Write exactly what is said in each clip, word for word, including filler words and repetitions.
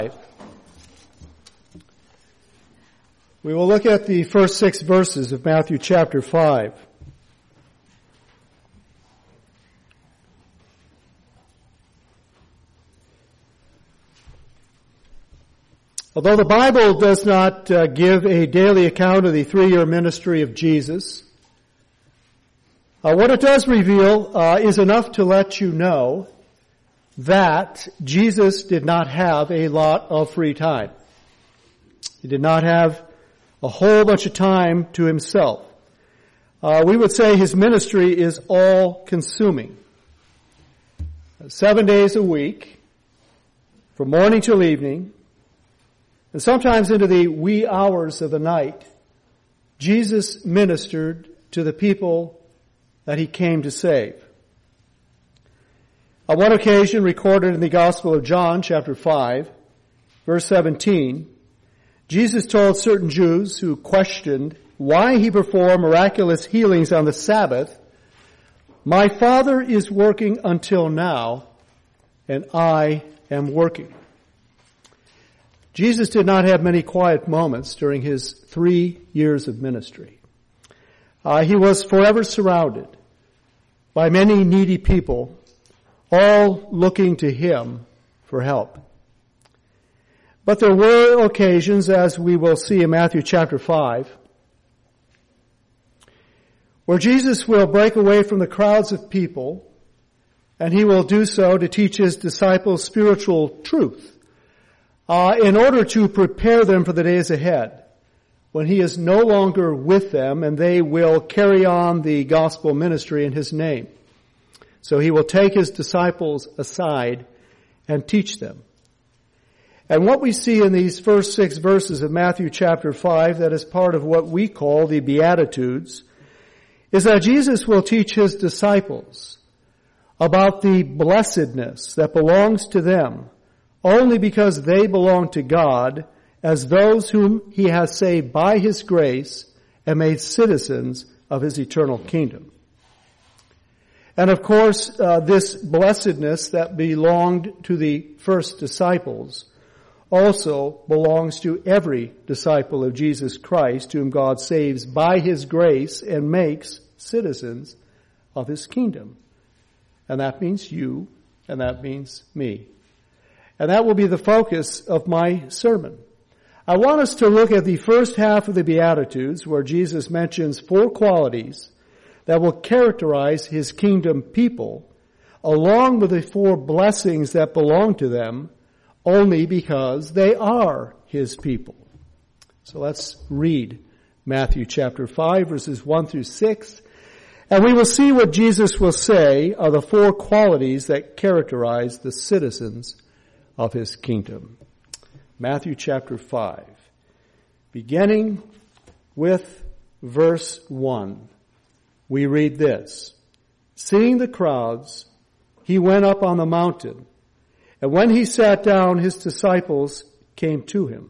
We will look at the first six verses of Matthew chapter five. Although the Bible does not uh, give a daily account of the three-year ministry of Jesus, uh, what it does reveal uh, is enough to let you know that Jesus did not have a lot of free time. He did not have a whole bunch of time to himself. Uh, we would say his ministry is all-consuming. Seven days a week, from morning till evening, and sometimes into the wee hours of the night, Jesus ministered to the people that he came to save. On one occasion recorded in the Gospel of John, chapter five, verse seventeen, Jesus told certain Jews who questioned why he performed miraculous healings on the Sabbath, "My Father is working until now, and I am working." Jesus did not have many quiet moments during his three years of ministry. Uh, he was forever surrounded by many needy people, all looking to him for help. But there were occasions, as we will see in Matthew chapter five, where Jesus will break away from the crowds of people, and he will do so to teach his disciples spiritual truth, uh, in order to prepare them for the days ahead, when he is no longer with them, and they will carry on the gospel ministry in his name. So he will take his disciples aside and teach them. And what we see in these first six verses of Matthew chapter five, that is part of what we call the Beatitudes, is that Jesus will teach his disciples about the blessedness that belongs to them only because they belong to God as those whom he has saved by his grace and made citizens of his eternal kingdom. And of course, uh, this blessedness that belonged to the first disciples also belongs to every disciple of Jesus Christ, whom God saves by his grace and makes citizens of his kingdom. And that means you, and that means me. And that will be the focus of my sermon. I want us to look at the first half of the Beatitudes, where Jesus mentions four qualities that will characterize his kingdom people, along with the four blessings that belong to them, only because they are his people. So let's read Matthew chapter five, verses one through six, and we will see what Jesus will say are the four qualities that characterize the citizens of his kingdom. Matthew chapter five, beginning with verse one, we read this: "Seeing the crowds, he went up on the mountain. And when he sat down, his disciples came to him.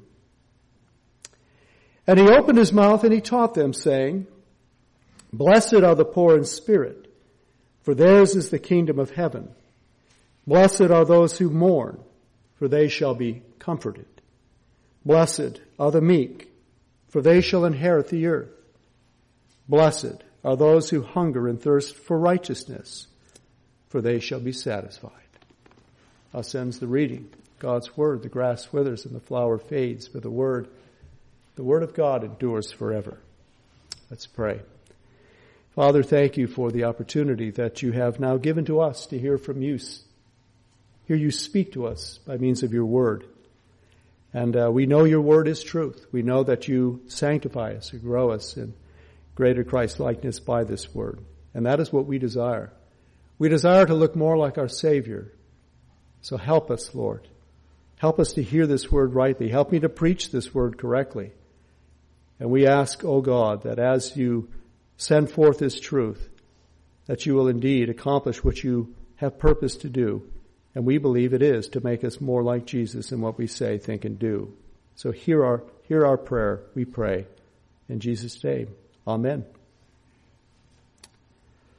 And he opened his mouth and he taught them, saying, 'Blessed are the poor in spirit, for theirs is the kingdom of heaven. Blessed are those who mourn, for they shall be comforted. Blessed are the meek, for they shall inherit the earth. Blessed are those who hunger and thirst for righteousness, for they shall be satisfied.'" Thus ends the reading. God's word. The grass withers and the flower fades, but the word, the word of God endures forever. Let's pray. Father, thank you for the opportunity that you have now given to us to hear from you. Hear you speak to us by means of your word. And uh, we know your word is truth. We know that you sanctify us and grow us in greater Christ-likeness by this word. And that is what we desire. We desire to look more like our Savior. So help us, Lord. Help us to hear this word rightly. Help me to preach this word correctly. And we ask, O God, that as you send forth this truth, that you will indeed accomplish what you have purposed to do. And we believe it is to make us more like Jesus in what we say, think, and do. So hear our, hear our prayer, we pray. In Jesus' name, amen.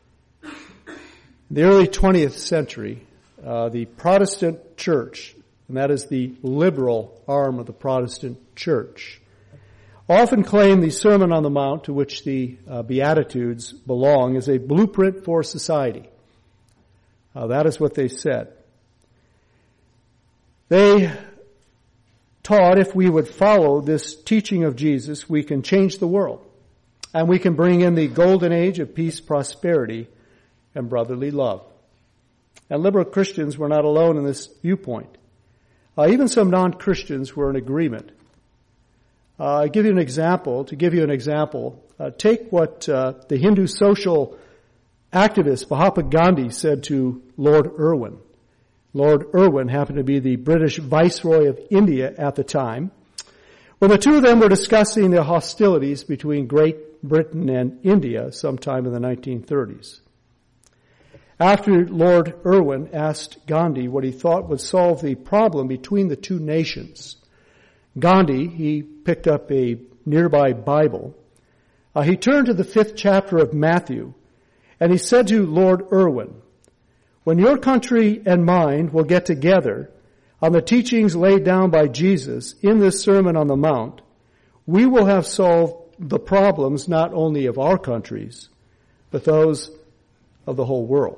In the early twentieth century, Uh, the Protestant church, and that is the liberal arm of the Protestant church, often claim the Sermon on the Mount, to which the uh, Beatitudes belong, is a blueprint for society. Uh, that is what they said. They taught if we would follow this teaching of Jesus, we can change the world, and we can bring in the golden age of peace, prosperity, and brotherly love. And liberal Christians were not alone in this viewpoint. Uh, even some non-Christians were in agreement. Uh, I'll give you an example. To give you an example, uh, take what uh, the Hindu social activist Mahatma Gandhi said to Lord Irwin. Lord Irwin happened to be the British Viceroy of India at the time, when the two of them were discussing the hostilities between Great Britain and India sometime in the nineteen thirties. After Lord Irwin asked Gandhi what he thought would solve the problem between the two nations, Gandhi, he picked up a nearby Bible. Uh, he turned to the fifth chapter of Matthew, and he said to Lord Irwin, "When your country and mine will get together on the teachings laid down by Jesus in this Sermon on the Mount, we will have solved the problems not only of our countries, but those of the whole world."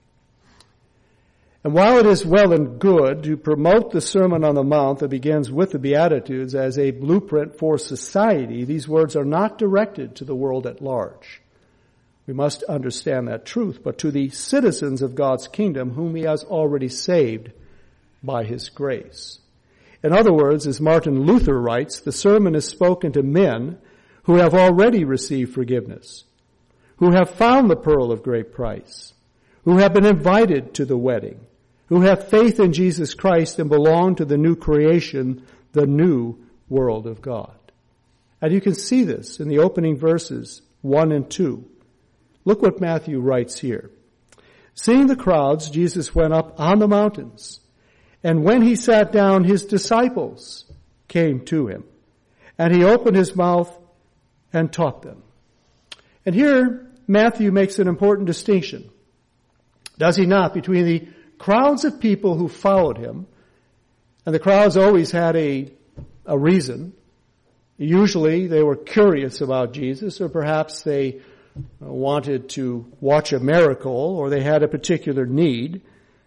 And while it is well and good to promote the Sermon on the Mount that begins with the Beatitudes as a blueprint for society, these words are not directed to the world at large. We must understand that truth, but to the citizens of God's kingdom whom He has already saved by His grace. In other words, as Martin Luther writes, the sermon is spoken to men who have already received forgiveness, who have found the pearl of great price, who have been invited to the wedding, who have faith in Jesus Christ and belong to the new creation, the new world of God. And you can see this in the opening verses one and two. Look what Matthew writes here. Seeing the crowds, Jesus went up on the mountains, and when He sat down, His disciples came to Him, and He opened His mouth and taught them. And here, Matthew makes an important distinction, does he not, between the crowds of people who followed Him, and the crowds always had a, a reason. Usually they were curious about Jesus, or perhaps they wanted to watch a miracle, or they had a particular need.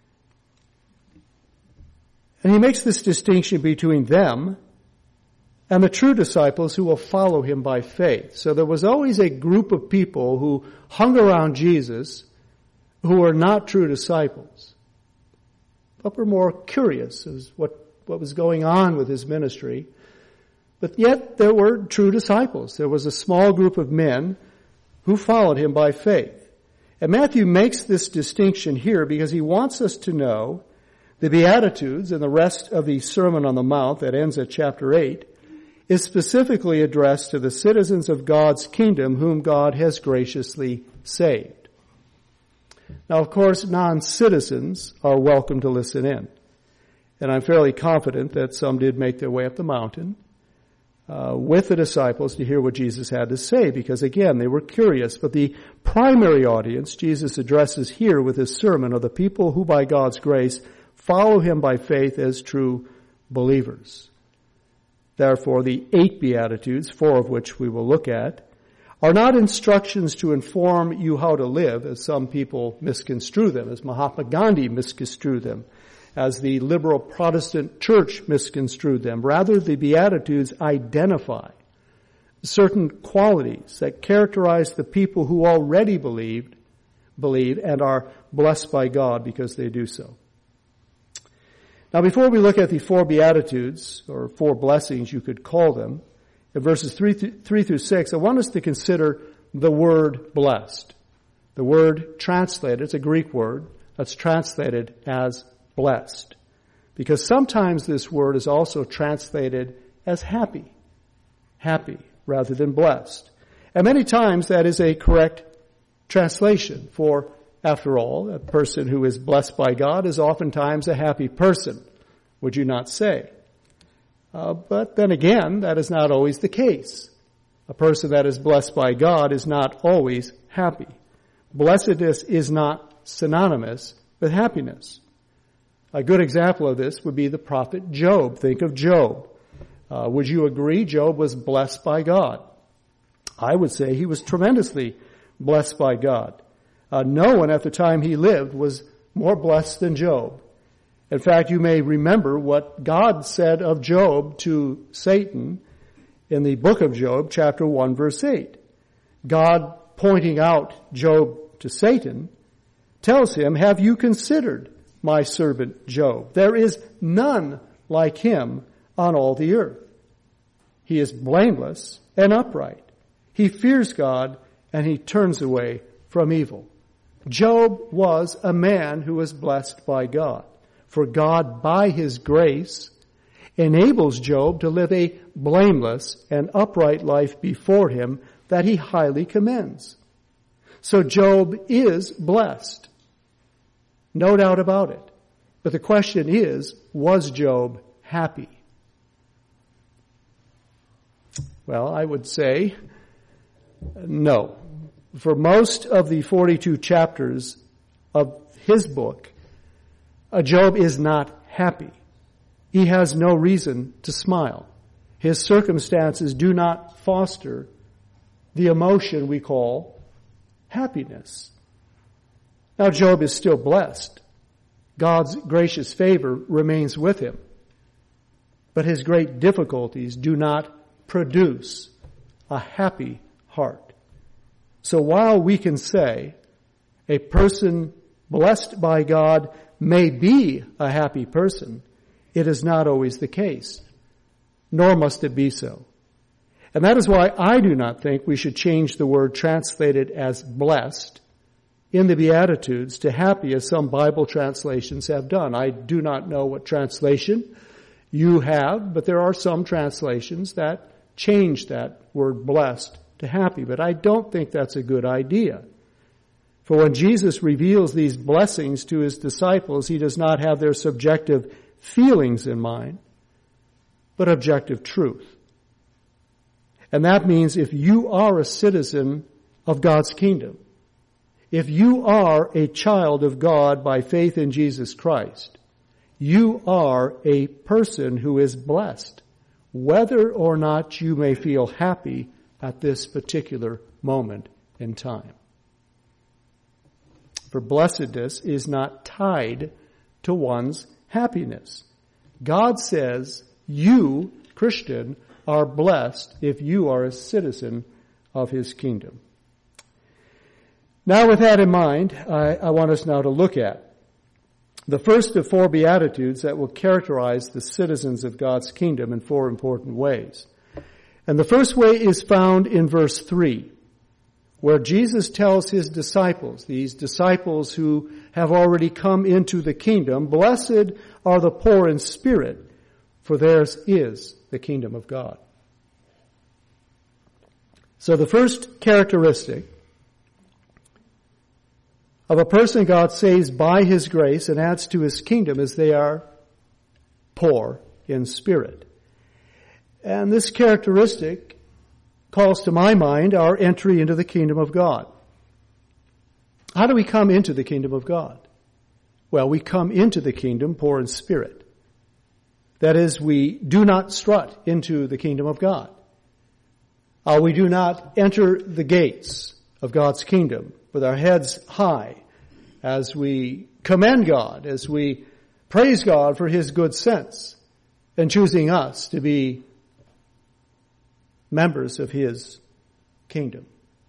And He makes this distinction between them and the true disciples who will follow Him by faith. So there was always a group of people who hung around Jesus who were not true disciples, but were more curious as what, what was going on with His ministry. But yet there were true disciples. There was a small group of men who followed Him by faith. And Matthew makes this distinction here because he wants us to know the Beatitudes and the rest of the Sermon on the Mount that ends at chapter eight is specifically addressed to the citizens of God's kingdom whom God has graciously saved. Now, of course, non-citizens are welcome to listen in. And I'm fairly confident that some did make their way up the mountain uh, with the disciples to hear what Jesus had to say, because, again, they were curious. But the primary audience Jesus addresses here with His sermon are the people who, by God's grace, follow Him by faith as true believers. Therefore, the eight Beatitudes, four of which we will look at, are not instructions to inform you how to live, as some people misconstrue them, as Mahatma Gandhi misconstrued them, as the liberal Protestant church misconstrued them. Rather, the Beatitudes identify certain qualities that characterize the people who already believed, believe and are blessed by God because they do so. Now, before we look at the four Beatitudes, or four blessings you could call them, in verses three, th- three through six, I want us to consider the word blessed. The word translated, it's a Greek word, that's translated as blessed. Because sometimes this word is also translated as happy. Happy rather than blessed. And many times that is a correct translation, for after all, a person who is blessed by God is oftentimes a happy person, would you not say? Uh, but then again, that is not always the case. A person that is blessed by God is not always happy. Blessedness is not synonymous with happiness. A good example of this would be the prophet Job. Think of Job. Uh, would you agree Job was blessed by God? I would say he was tremendously blessed by God. Uh, no one at the time he lived was more blessed than Job. In fact, you may remember what God said of Job to Satan in the book of Job, chapter one, verse eight. God, pointing out Job to Satan, tells him, "Have you considered my servant Job? There is none like him on all the earth. He is blameless and upright. He fears God and he turns away from evil." Job was a man who was blessed by God. For God, by his grace, enables Job to live a blameless and upright life before him that he highly commends. So Job is blessed. No doubt about it. But the question is, was Job happy? Well, I would say no. For most of the forty-two chapters of his book, Job is not happy. He has no reason to smile. His circumstances do not foster the emotion we call happiness. Now, Job is still blessed. God's gracious favor remains with him. But his great difficulties do not produce a happy heart. So while we can say a person blessed by God may be a happy person, it is not always the case, nor must it be so. And that is why I do not think we should change the word translated as blessed in the Beatitudes to happy, as some Bible translations have done. I do not know what translation you have, but there are some translations that change that word blessed to happy. But I don't think that's a good idea. For when Jesus reveals these blessings to his disciples, he does not have their subjective feelings in mind, but objective truth. And that means if you are a citizen of God's kingdom, if you are a child of God by faith in Jesus Christ, you are a person who is blessed, whether or not you may feel happy at this particular moment in time. For blessedness is not tied to one's happiness. God says you, Christian, are blessed if you are a citizen of his kingdom. Now, with that in mind, I, I want us now to look at the first of four Beatitudes that will characterize the citizens of God's kingdom in four important ways. And the first way is found in verse three, where Jesus tells his disciples, these disciples who have already come into the kingdom, "Blessed are the poor in spirit, for theirs is the kingdom of God." So the first characteristic of a person God saves by his grace and adds to his kingdom is they are poor in spirit. And this characteristic calls to my mind our entry into the kingdom of God. How do we come into the kingdom of God? Well, we come into the kingdom poor in spirit. That is, we do not strut into the kingdom of God. Uh, we do not enter the gates of God's kingdom with our heads high as we commend God, as we praise God for his good sense in choosing us to be members of his kingdom.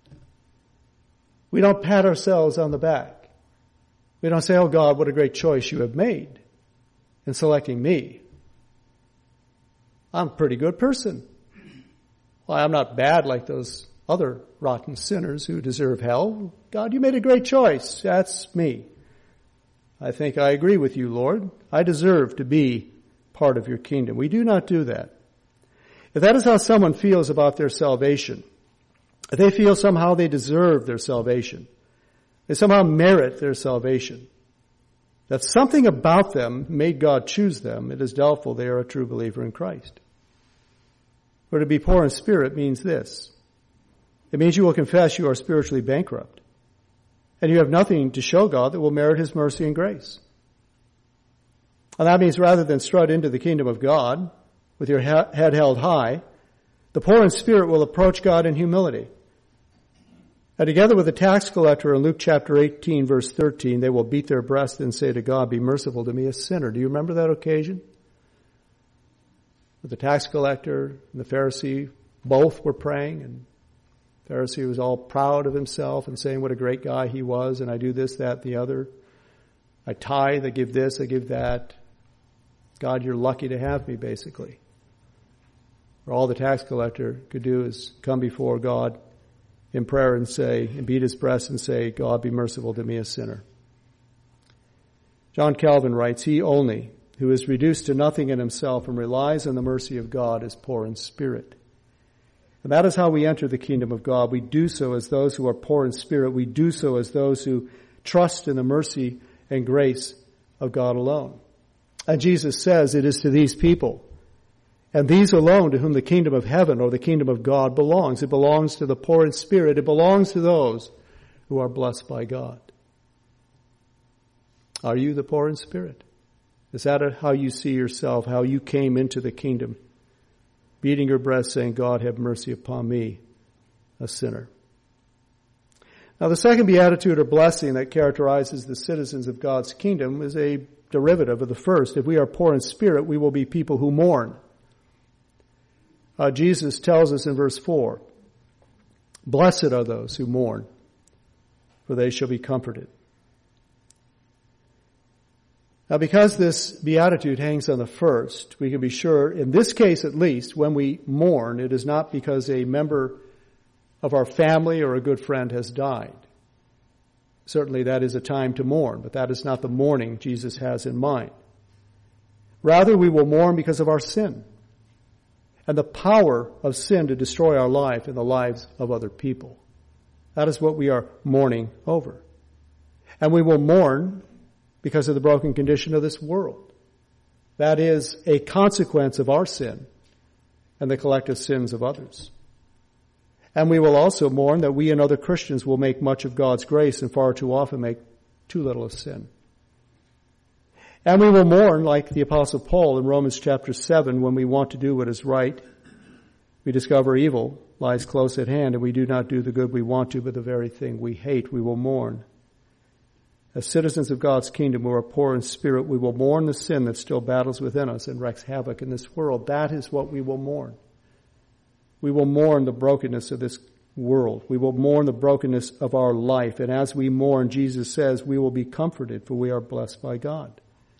We don't pat ourselves on the back. We don't say, "Oh God, what a great choice you have made in selecting me. I'm a pretty good person. Well, I'm not bad like those other rotten sinners who deserve hell. God, you made a great choice. That's me. I think I agree with you, Lord. I deserve to be part of your kingdom." We do not do that. If that is how someone feels about their salvation, if they feel somehow they deserve their salvation, they somehow merit their salvation, that something about them made God choose them, it is doubtful they are a true believer in Christ. For to be poor in spirit means this. It means you will confess you are spiritually bankrupt, and you have nothing to show God that will merit his mercy and grace. And that means rather than strut into the kingdom of God with your head held high, the poor in spirit will approach God in humility. And together with the tax collector in Luke chapter eighteen, verse thirteen, they will beat their breast and say to God, "Be merciful to me, a sinner." Do you remember that occasion? The tax collector and the Pharisee both were praying, and the Pharisee was all proud of himself and saying what a great guy he was, and I do this, that, the other. I tithe, I give this, I give that. God, you're lucky to have me, basically. Or all the tax collector could do is come before God in prayer and say, and beat his breast and say, "God, be merciful to me, a sinner." John Calvin writes, "He only who is reduced to nothing in himself and relies on the mercy of God is poor in spirit." And that is how we enter the kingdom of God. We do so as those who are poor in spirit. We do so as those who trust in the mercy and grace of God alone. And Jesus says it is to these people, and these alone, to whom the kingdom of heaven or the kingdom of God belongs. It belongs to the poor in spirit. It belongs to those who are blessed by God. Are you the poor in spirit? Is that how you see yourself, how you came into the kingdom? Beating your breast saying, "God, have mercy upon me, a sinner." Now the second beatitude or blessing that characterizes the citizens of God's kingdom is a derivative of the first. If we are poor in spirit, we will be people who mourn. Uh, Jesus tells us in verse four, "Blessed are those who mourn, for they shall be comforted." Now, because this beatitude hangs on the first, we can be sure, in this case at least, when we mourn, it is not because a member of our family or a good friend has died. Certainly that is a time to mourn, but that is not the mourning Jesus has in mind. Rather, we will mourn because of our sin and the power of sin to destroy our life and the lives of other people. That is what we are mourning over. And we will mourn because of the broken condition of this world. That is a consequence of our sin and the collective sins of others. And we will also mourn that we and other Christians will make much of God's grace and far too often make too little of sin. And we will mourn like the Apostle Paul in Romans chapter seven, when we want to do what is right, we discover evil lies close at hand, and we do not do the good we want to, but the very thing we hate. We will mourn. As citizens of God's kingdom who are poor in spirit, we will mourn the sin that still battles within us and wreaks havoc in this world. That is what we will mourn. We will mourn the brokenness of this world. We will mourn the brokenness of our life. And as we mourn, Jesus says, we will be comforted, for we are blessed by God.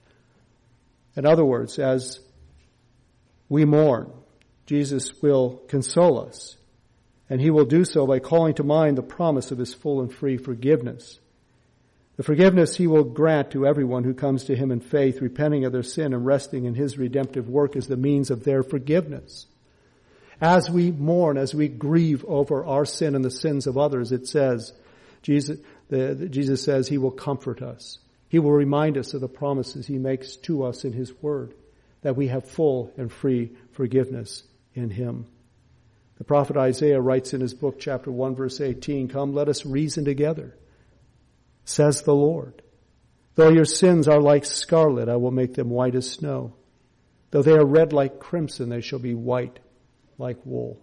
In other words, as we mourn, Jesus will console us, and he will do so by calling to mind the promise of his full and free forgiveness. The forgiveness he will grant to everyone who comes to him in faith, repenting of their sin and resting in his redemptive work as the means of their forgiveness. As we mourn, as we grieve over our sin and the sins of others, it says, Jesus, the, the, Jesus says he will comfort us. He will remind us of the promises he makes to us in his word, that we have full and free forgiveness in him. The prophet Isaiah writes in his book, chapter one, verse eighteen, "Come, let us reason together, says the Lord. Though your sins are like scarlet, I will make them white as snow. Though they are red like crimson, they shall be white like wool."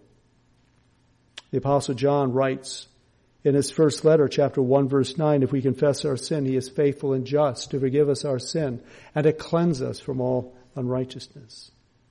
The apostle John writes in his first letter, chapter one, verse nine, "If we confess our sin, he is faithful and just to forgive us our sin and to cleanse us from all unrighteousness."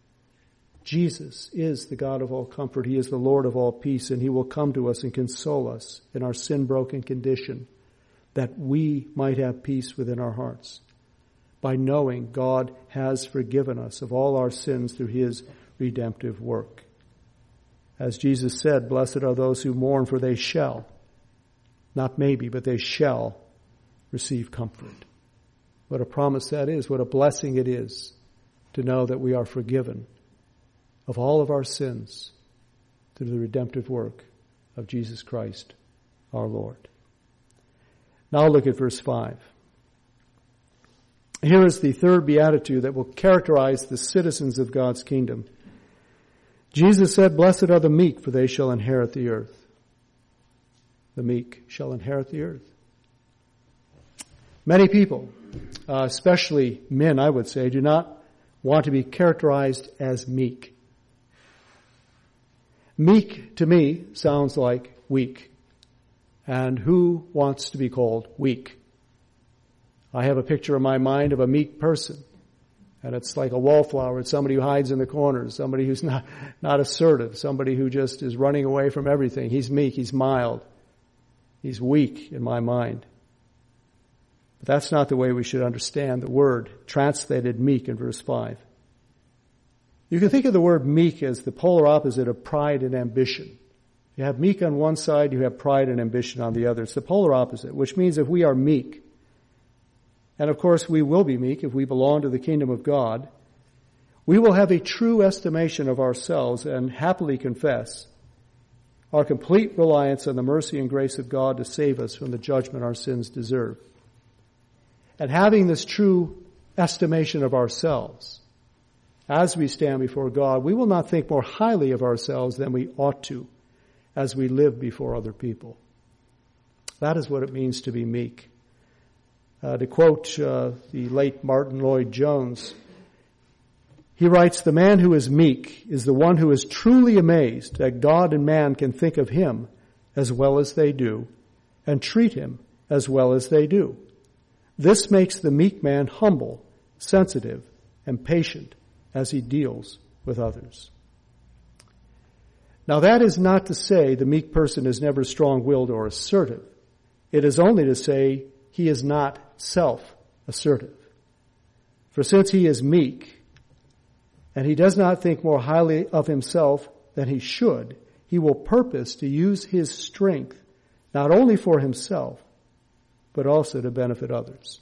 Jesus is the God of all comfort. He is the Lord of all peace, and he will come to us and console us in our sin-broken condition, that we might have peace within our hearts by knowing God has forgiven us of all our sins through his redemptive work. As Jesus said, "Blessed are those who mourn, for they shall," not maybe, but they shall receive comfort. What a promise that is. What a blessing it is to know that we are forgiven of all of our sins through the redemptive work of Jesus Christ, our Lord. Now look at verse five. Here is the third beatitude that will characterize the citizens of God's kingdom. Jesus said, "Blessed are the meek, for they shall inherit the earth." The meek shall inherit the earth. Many people uh, especially men, I would say, do not want to be characterized as meek. Meek, to me, sounds like weak. And who wants to be called weak? I have a picture in my mind of a meek person. And it's like a wallflower. It's somebody who hides in the corners, somebody who's not, not assertive, somebody who just is running away from everything. He's meek, he's mild, he's weak in my mind. But that's not the way we should understand the word translated meek in verse five. You can think of the word meek as the polar opposite of pride and ambition. You have meek on one side, you have pride and ambition on the other. It's the polar opposite, which means if we are meek, and of course we will be meek if we belong to the kingdom of God, we will have a true estimation of ourselves and happily confess our complete reliance on the mercy and grace of God to save us from the judgment our sins deserve. And having this true estimation of ourselves, as we stand before God, we will not think more highly of ourselves than we ought to as we live before other people. That is what it means to be meek. Uh, to quote uh, the late Martin Lloyd-Jones, he writes, "The man who is meek is the one who is truly amazed that God and man can think of him as well as they do and treat him as well as they do. This makes the meek man humble, sensitive, and patient as he deals with others." Now that is not to say the meek person is never strong-willed or assertive. It is only to say he is not self-assertive. For since he is meek, and he does not think more highly of himself than he should, he will purpose to use his strength not only for himself, but also to benefit others.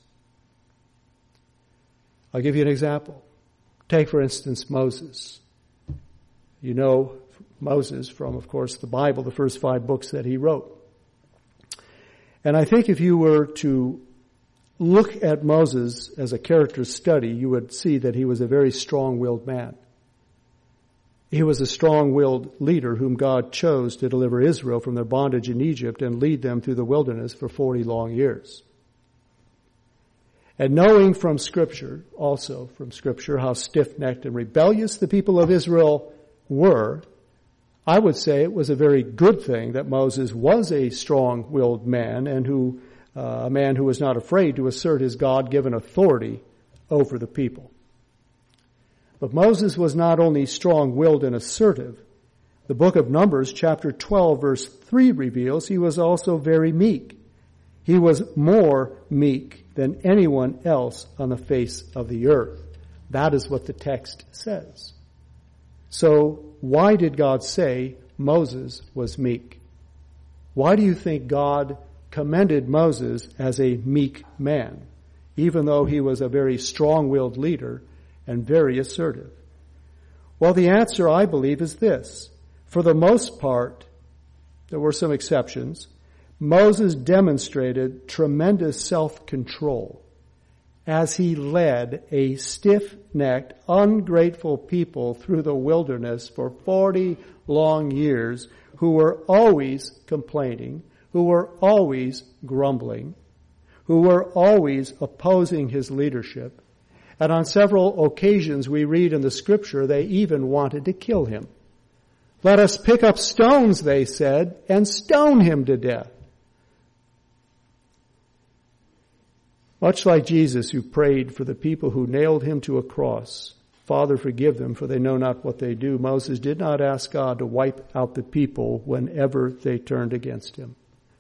I'll give you an example. Take, for instance, Moses. You know Moses from, of course, the Bible, the first five books that he wrote. And I think if you were to look at Moses as a character study, you would see that he was a very strong-willed man. He was a strong-willed leader whom God chose to deliver Israel from their bondage in Egypt and lead them through the wilderness for forty long years. And knowing from Scripture, also from Scripture, how stiff-necked and rebellious the people of Israel were, I would say it was a very good thing that Moses was a strong-willed man and who, uh, a man who was not afraid to assert his God-given authority over the people. But Moses was not only strong-willed and assertive. The book of Numbers, chapter twelve, verse three reveals he was also very meek. He was more meek than anyone else on the face of the earth. That is what the text says. So why did God say Moses was meek? Why do you think God commended Moses as a meek man, even though he was a very strong-willed leader and very assertive? Well, the answer, I believe, is this. For the most part, there were some exceptions, Moses demonstrated tremendous self-control as he led a stiff-necked, ungrateful people through the wilderness for forty long years who were always complaining, who were always grumbling, who were always opposing his leadership. And on several occasions we read in the Scripture they even wanted to kill him. "Let us pick up stones," they said, "and stone him to death." Much like Jesus, who prayed for the people who nailed him to a cross, "Father, forgive them, for they know not what they do," Moses did not ask God to wipe out the people whenever they turned against him.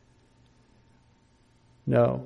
No.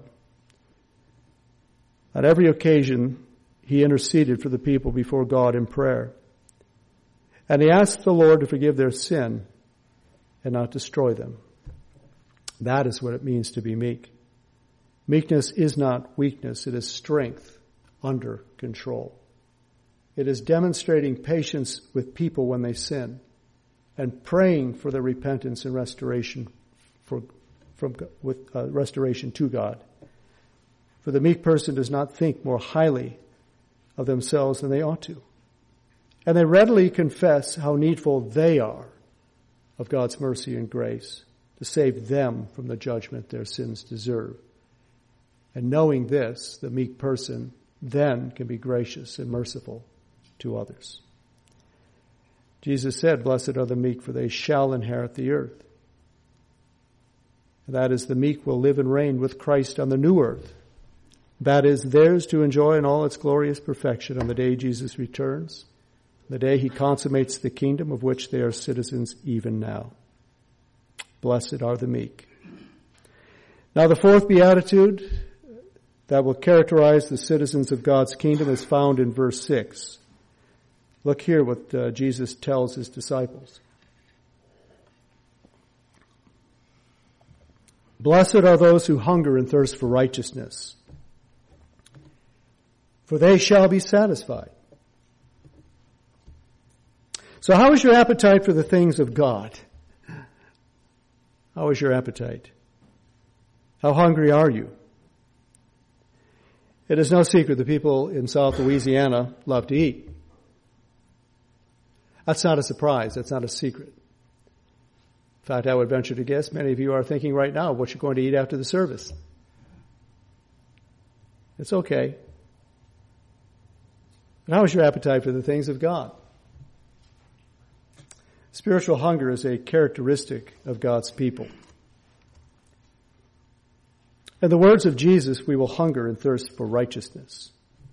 On every occasion, he interceded for the people before God in prayer. And he asked the Lord to forgive their sin and not destroy them. That is what it means to be meek. Meekness is not weakness. It is strength under control. It is demonstrating patience with people when they sin and praying for their repentance and restoration for, from, with uh, restoration to God. For the meek person does not think more highly of themselves than they ought to. And they readily confess how needful they are of God's mercy and grace to save them from the judgment their sins deserve. And knowing this, the meek person then can be gracious and merciful to others. Jesus said, "Blessed are the meek, for they shall inherit the earth." That is, the meek will live and reign with Christ on the new earth. That is theirs to enjoy in all its glorious perfection on the day Jesus returns, the day he consummates the kingdom of which they are citizens even now. Blessed are the meek. Now the fourth beatitude that will characterize the citizens of God's kingdom is found in verse six. Look here what uh, Jesus tells his disciples. Blessed are those who hunger and thirst for righteousness, for they shall be satisfied. So how is your appetite for the things of God? How is your appetite? How hungry are you? It is no secret that people in South Louisiana love to eat. That's not a surprise. That's not a secret. In fact, I would venture to guess many of you are thinking right now what you're going to eat after the service. It's okay. But how is your appetite for the things of God? Spiritual hunger is a characteristic of God's people. In the words of Jesus, we will hunger and thirst for righteousness.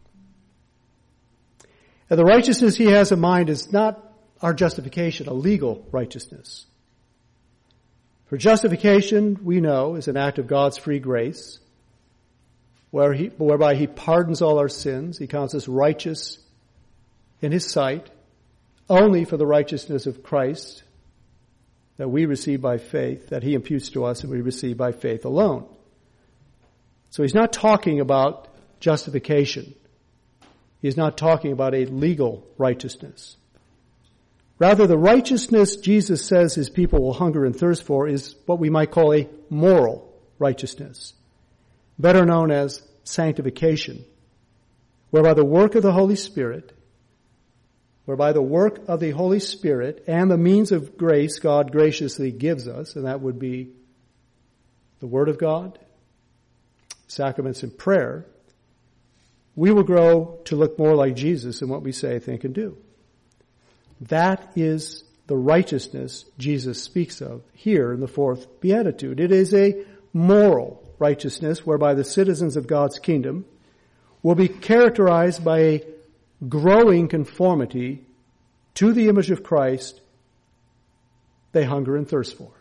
And the righteousness he has in mind is not our justification, a legal righteousness. For justification, we know, is an act of God's free grace, where he, whereby he pardons all our sins. He counts us righteous in his sight, only for the righteousness of Christ that we receive by faith, that he imputes to us and we receive by faith alone. So he's not talking about justification. He's not talking about a legal righteousness. Rather, the righteousness Jesus says his people will hunger and thirst for is what we might call a moral righteousness, better known as sanctification, whereby the work of the Holy Spirit, whereby the work of the Holy Spirit and the means of grace God graciously gives us, and that would be the Word of God, sacraments and prayer, we will grow to look more like Jesus in what we say, think, and do. That is the righteousness Jesus speaks of here in the fourth beatitude. It is a moral righteousness whereby the citizens of God's kingdom will be characterized by a growing conformity to the image of Christ they hunger and thirst for.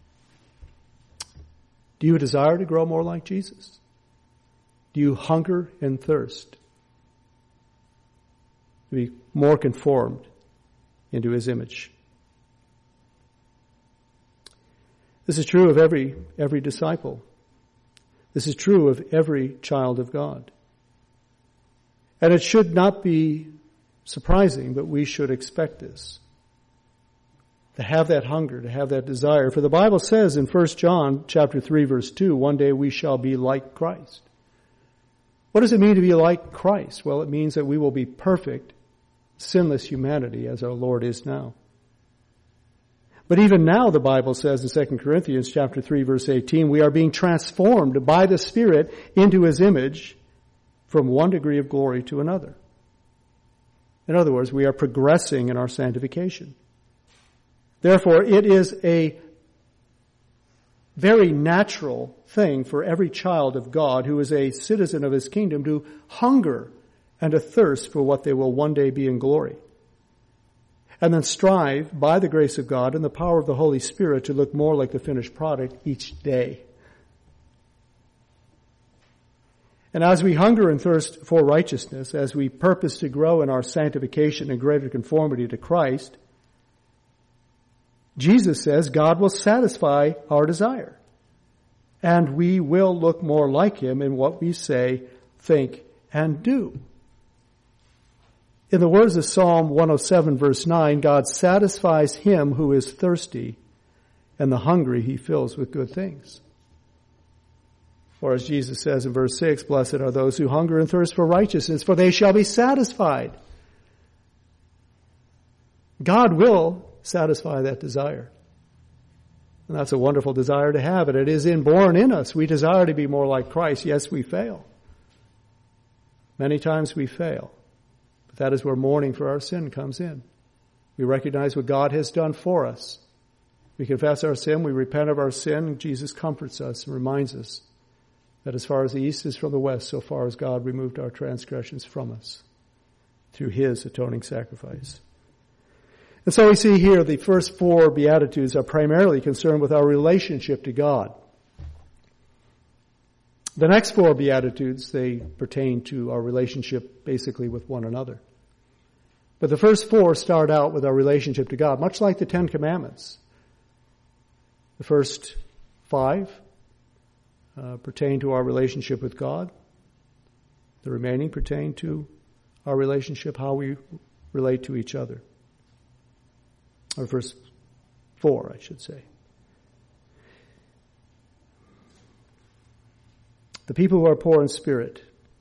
Do you desire to grow more like Jesus? Do you hunger and thirst to be more conformed into his image? This is true of every every disciple. This is true of every child of God. And it should not be surprising, but we should expect this. To have that hunger, to have that desire. For the Bible says in First John chapter three verse two, one day we shall be like Christ. What does it mean to be like Christ? Well, it means that we will be perfect, sinless humanity as our Lord is now. But even now, the Bible says in Second Corinthians chapter three verse eighteen, we are being transformed by the Spirit into his image from one degree of glory to another. In other words, we are progressing in our sanctification. Therefore, it is a very natural thing for every child of God who is a citizen of his kingdom to hunger and to thirst for what they will one day be in glory. And then strive, by the grace of God and the power of the Holy Spirit, to look more like the finished product each day. And as we hunger and thirst for righteousness, as we purpose to grow in our sanctification and greater conformity to Christ, Jesus says God will satisfy our desire. And we will look more like him in what we say, think, and do. In the words of Psalm one oh seven verse nine, God satisfies him who is thirsty, and the hungry he fills with good things. Or as Jesus says in verse six, blessed are those who hunger and thirst for righteousness, for they shall be satisfied. God will satisfy that desire. And that's a wonderful desire to have, and it is inborn in us. We desire to be more like Christ. Yes, we fail. Many times we fail. But that is where mourning for our sin comes in. We recognize what God has done for us. We confess our sin, we repent of our sin, Jesus comforts us and reminds us that as far as the east is from the west, so far as God removed our transgressions from us through his atoning sacrifice. And so we see here the first four Beatitudes are primarily concerned with our relationship to God. The next four Beatitudes, they pertain to our relationship basically with one another. But the first four start out with our relationship to God, much like the Ten Commandments. The first five uh, pertain to our relationship with God. The remaining pertain to our relationship, how we relate to each other. Or verse four, I should say. The people who are poor in spirit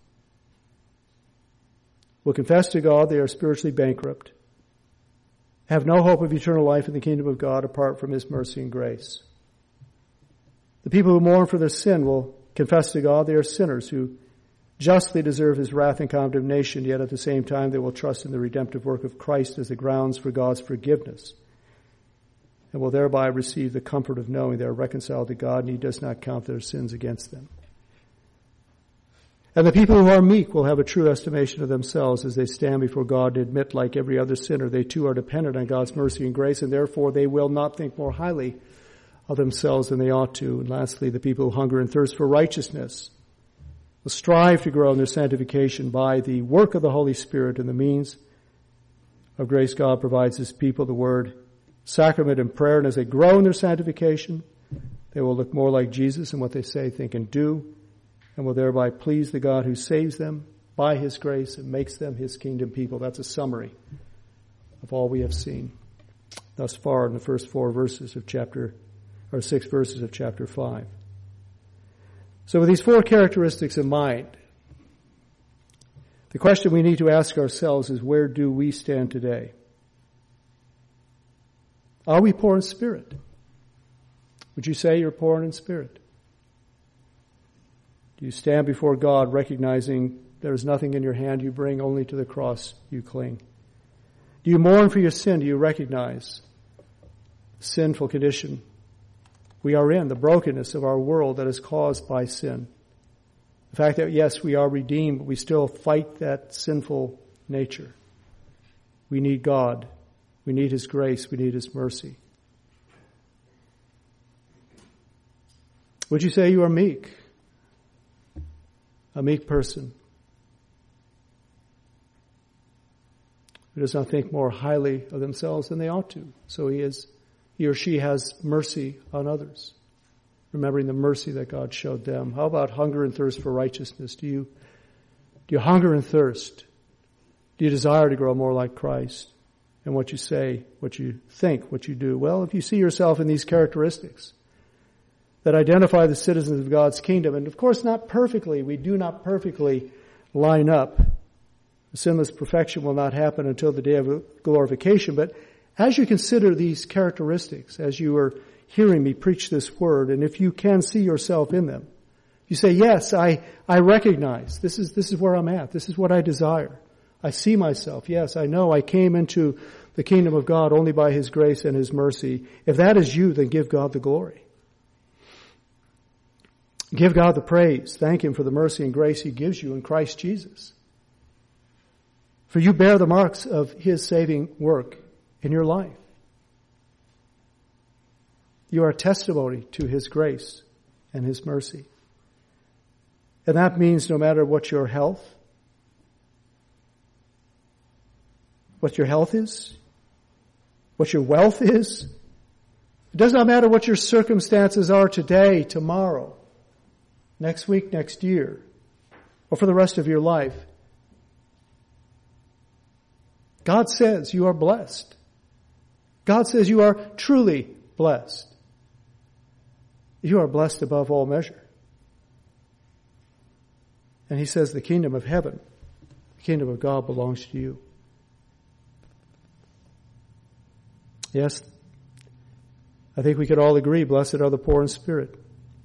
will confess to God they are spiritually bankrupt, have no hope of eternal life in the kingdom of God apart from his mercy and grace. The people who mourn for their sin will confess to God they are sinners who justly deserve his wrath and condemnation, yet at the same time they will trust in the redemptive work of Christ as the grounds for God's forgiveness, and will thereby receive the comfort of knowing they are reconciled to God and he does not count their sins against them. And the people who are meek will have a true estimation of themselves as they stand before God and admit, like every other sinner, they too are dependent on God's mercy and grace, and therefore they will not think more highly of themselves than they ought to. And lastly, the people who hunger and thirst for righteousness will strive to grow in their sanctification by the work of the Holy Spirit and the means of grace God provides his people, the word, sacrament, and prayer. And as they grow in their sanctification, they will look more like Jesus in what they say, think, and do, and will thereby please the God who saves them by his grace and makes them his kingdom people. That's a summary of all we have seen thus far in the first four verses of chapter, or six verses of chapter five. So with these four characteristics in mind, the question we need to ask ourselves is, where do we stand today? Are we poor in spirit? Would you say you're poor in spirit? Do you stand before God recognizing there is nothing in your hand you bring, only to the cross you cling? Do you mourn for your sin? Do you recognize the sinful condition we are in, the brokenness of our world that is caused by sin? The fact that, yes, we are redeemed, but we still fight that sinful nature. We need God. We need his grace. We need his mercy. Would you say you are meek? A meek person who does not think more highly of themselves than they ought to. So he is, he or she has mercy on others, remembering the mercy that God showed them. How about hunger and thirst for righteousness? Do you, do you hunger and thirst? Do you desire to grow more like Christ? And what you say, what you think, what you do? Well, if you see yourself in these characteristics that identify the citizens of God's kingdom, and of course not perfectly, we do not perfectly line up. Sinless perfection will not happen until the day of glorification, but as you consider these characteristics, as you are hearing me preach this word, and if you can see yourself in them, you say, yes, I, I recognize this is, this is where I'm at. This is what I desire. I see myself. Yes, I know I came into the kingdom of God only by his grace and his mercy. If that is you, then give God the glory. Give God the praise. Thank him for the mercy and grace he gives you in Christ Jesus. For you bear the marks of his saving work in your life. You are a testimony to his grace and his mercy. And that means no matter what your health, what your health is, what your wealth is, it does not matter what your circumstances are today, tomorrow, next week, next year, or for the rest of your life. God says you are blessed. God says you are truly blessed. You are blessed above all measure. And he says the kingdom of heaven, the kingdom of God belongs to you. Yes, I think we could all agree, blessed are the poor in spirit.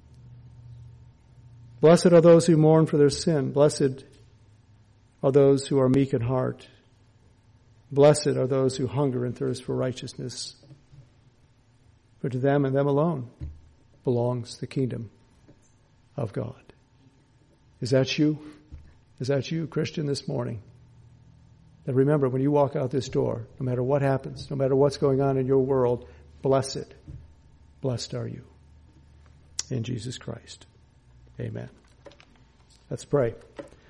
Blessed are those who mourn for their sin. Blessed are those who are meek in heart. Blessed are those who hunger and thirst for righteousness. For to them and them alone belongs the kingdom of God. Is that you? Is that you, Christian, this morning? And remember, when you walk out this door, no matter what happens, no matter what's going on in your world, blessed, blessed are you. In Jesus Christ. Amen. Let's pray.